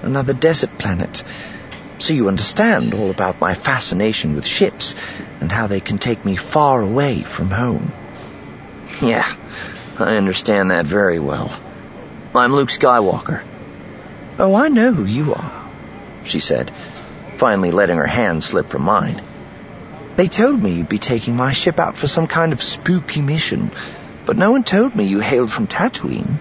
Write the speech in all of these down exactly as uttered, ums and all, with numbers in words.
another desert planet. So you understand all about my fascination with ships and how they can take me far away from home. Yeah, I understand that very well. I'm Luke Skywalker. Oh, I know who you are, she said, finally letting her hand slip from mine. They told me you'd be taking my ship out for some kind of spooky mission, but no one told me you hailed from Tatooine.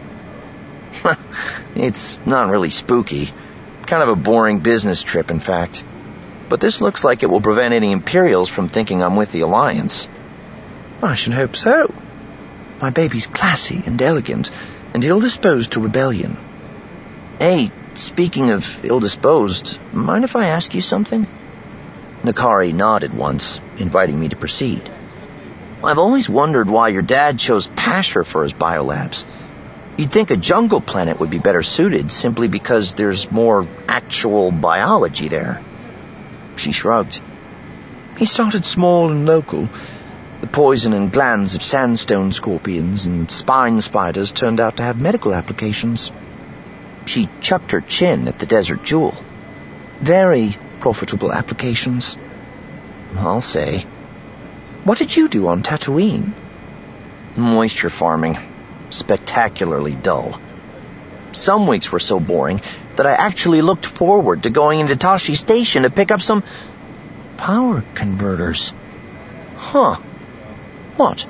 It's not really spooky. Kind of a boring business trip, in fact. But this looks like it will prevent any Imperials from thinking I'm with the Alliance. I should hope so. My baby's classy and elegant, and ill-disposed to rebellion. Hey, speaking of ill-disposed, mind if I ask you something? Nakari nodded once, inviting me to proceed. I've always wondered why your dad chose Pasher for his biolabs. You'd think a jungle planet would be better suited simply because there's more actual biology there. She shrugged. He started small and local. The poison and glands of sandstone scorpions and spine spiders turned out to have medical applications. She chucked her chin at the desert jewel. Very profitable applications, I'll say. What did you do on Tatooine? Moisture farming. Spectacularly dull. Some weeks were so boring that I actually looked forward to going into Tashi Station to pick up some power converters. Huh. What?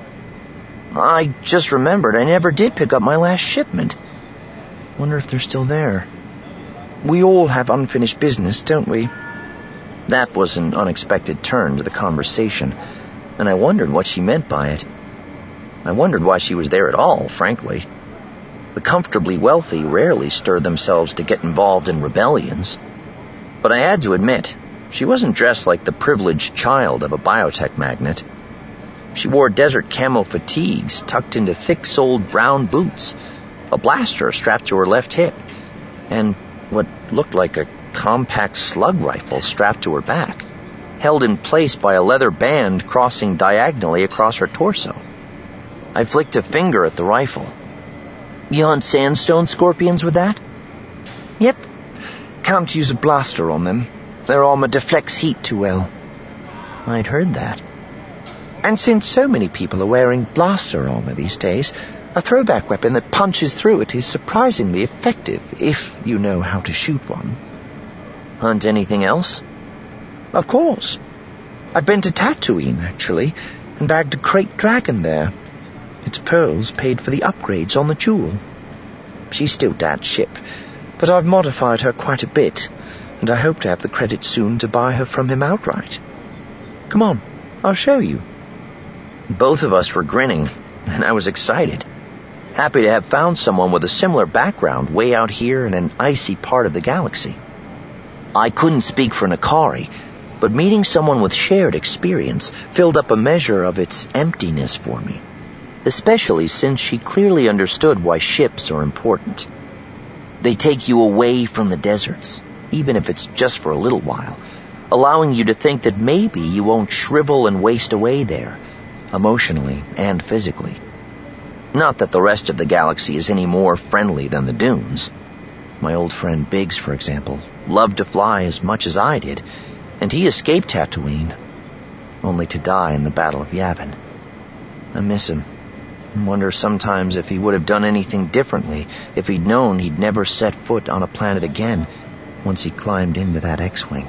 I just remembered I never did pick up my last shipment. Wonder if they're still there. We all have unfinished business, don't we? That was an unexpected turn to the conversation, and I wondered what she meant by it. I wondered why she was there at all, frankly. The comfortably wealthy rarely stir themselves to get involved in rebellions. But I had to admit, she wasn't dressed like the privileged child of a biotech magnate. She wore desert camo fatigues tucked into thick-soled brown boots, a blaster strapped to her left hip, and what looked like a compact slug rifle strapped to her back, held in place by a leather band crossing diagonally across her torso. I flicked a finger at the rifle. You hunt sandstone scorpions with that? Yep. Can't use a blaster on them. Their armor deflects heat too well. I'd heard that. And since so many people are wearing blaster armor these days, a throwback weapon that punches through it is surprisingly effective if you know how to shoot one. Hunt anything else? Of course. I've been to Tatooine, actually, and bagged a crate dragon there. Its pearls paid for the upgrades on the jewel. She's still Dad's ship, but I've modified her quite a bit, and I hope to have the credit soon to buy her from him outright. Come on, I'll show you. Both of us were grinning, and I was excited, happy to have found someone with a similar background way out here in an icy part of the galaxy. I couldn't speak for Nakari, but meeting someone with shared experience filled up a measure of its emptiness for me, especially since she clearly understood why ships are important. They take you away from the deserts, even if it's just for a little while, allowing you to think that maybe you won't shrivel and waste away there, emotionally and physically. Not that the rest of the galaxy is any more friendly than the dunes. My old friend Biggs, for example, loved to fly as much as I did, and he escaped Tatooine, only to die in the Battle of Yavin. I miss him, and wonder sometimes if he would have done anything differently if he'd known he'd never set foot on a planet again once he climbed into that X-Wing.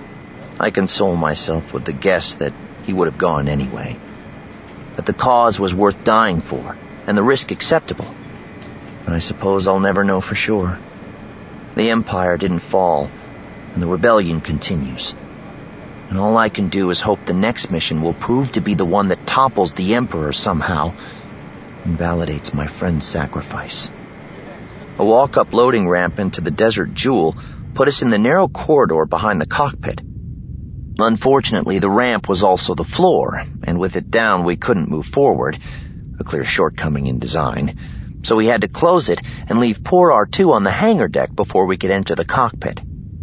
I console myself with the guess that he would have gone anyway, that the cause was worth dying for, and the risk acceptable. But I suppose I'll never know for sure. The Empire didn't fall, and the rebellion continues. And all I can do is hope the next mission will prove to be the one that topples the Emperor somehow and validates my friend's sacrifice. A walk-up loading ramp into the Desert Jewel put us in the narrow corridor behind the cockpit. Unfortunately, the ramp was also the floor, and with it down we couldn't move forward, a clear shortcoming in design, so we had to close it and leave poor R two on the hangar deck before we could enter the cockpit.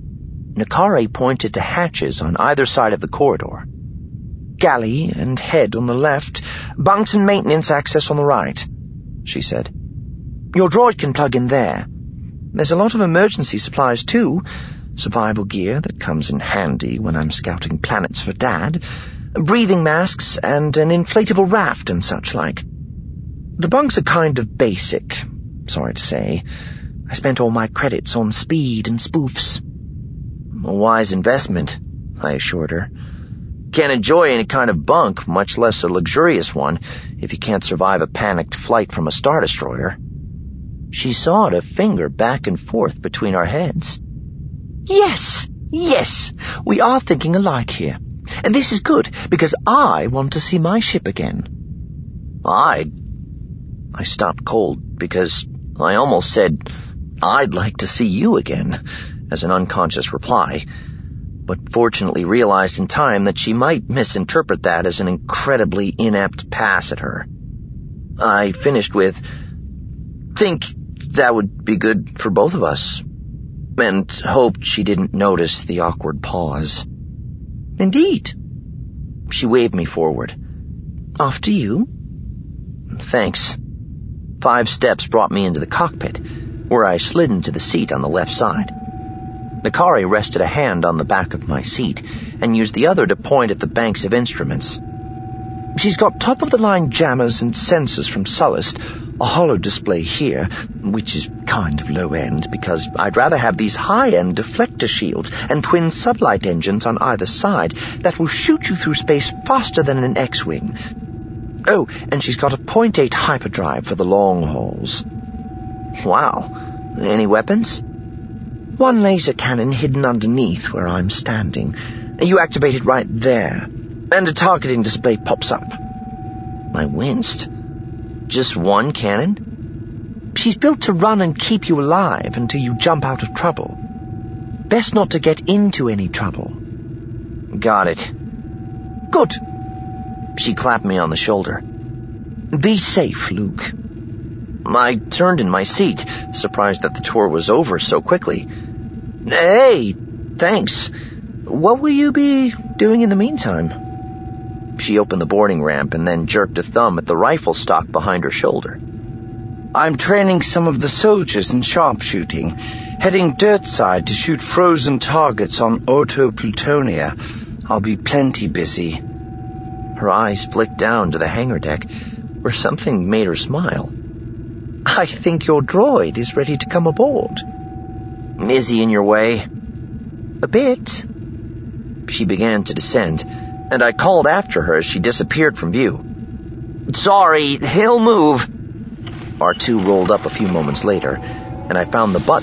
Nakari pointed to hatches on either side of the corridor. Galley and head on the left, bunks and maintenance access on the right, she said. Your droid can plug in there. There's a lot of emergency supplies, too. Survival gear that comes in handy when I'm scouting planets for Dad, breathing masks, and an inflatable raft and such like. The bunks are kind of basic, sorry to say. I spent all my credits on speed and spoofs. A wise investment, I assured her. Can't enjoy any kind of bunk, much less a luxurious one, if you can't survive a panicked flight from a Star Destroyer. She sawed a finger back and forth between our heads. Yes, yes, we are thinking alike here. And this is good, because I want to see my ship again. I... I stopped cold, because I almost said, I'd like to see you again, as an unconscious reply, but fortunately realized in time that she might misinterpret that as an incredibly inept pass at her. I finished with, think that would be good for both of us, and hoped she didn't notice the awkward pause. Indeed. She waved me forward. After you? Thanks. Five steps brought me into the cockpit, where I slid into the seat on the left side. Nakari rested a hand on the back of my seat and used the other to point at the banks of instruments. She's got top-of-the-line jammers and sensors from Sullust, a holo display here, which is kind of low-end because I'd rather have these high-end deflector shields and twin sublight engines on either side that will shoot you through space faster than an X-Wing. Oh, and she's got a point eight hyperdrive for the long hauls. Wow. Any weapons? One laser cannon hidden underneath where I'm standing. You activate it right there, and a targeting display pops up. I winced. Just one cannon? She's built to run and keep you alive until you jump out of trouble. Best not to get into any trouble. Got it. Good. She clapped me on the shoulder. Be safe, Luke. I turned in my seat, surprised that the tour was over so quickly. Hey, thanks. What will you be doing in the meantime? She opened the boarding ramp and then jerked a thumb at the rifle stock behind her shoulder. I'm training some of the soldiers in sharpshooting, heading dirt side to shoot frozen targets on Orto Plutonia. I'll be plenty busy. Her eyes flicked down to the hangar deck, where something made her smile. I think your droid is ready to come aboard. Is he in your way? A bit. She began to descend, and I called after her as she disappeared from view. Sorry, he'll move. R two rolled up a few moments later, and I found the button